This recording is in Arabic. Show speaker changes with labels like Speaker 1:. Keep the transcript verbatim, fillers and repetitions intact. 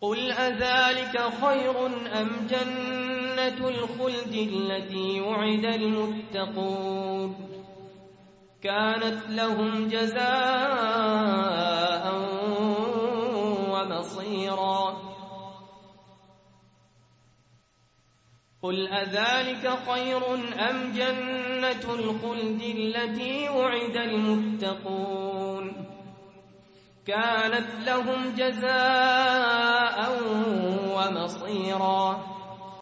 Speaker 1: قل أذلك خير أم جنة الخلد التي وعد المتقون كانت لهم جزاء ومصيرا قل أذلك خير أم جنة الخلد التي وعد المتقون كانت لهم جزاء ومصيرا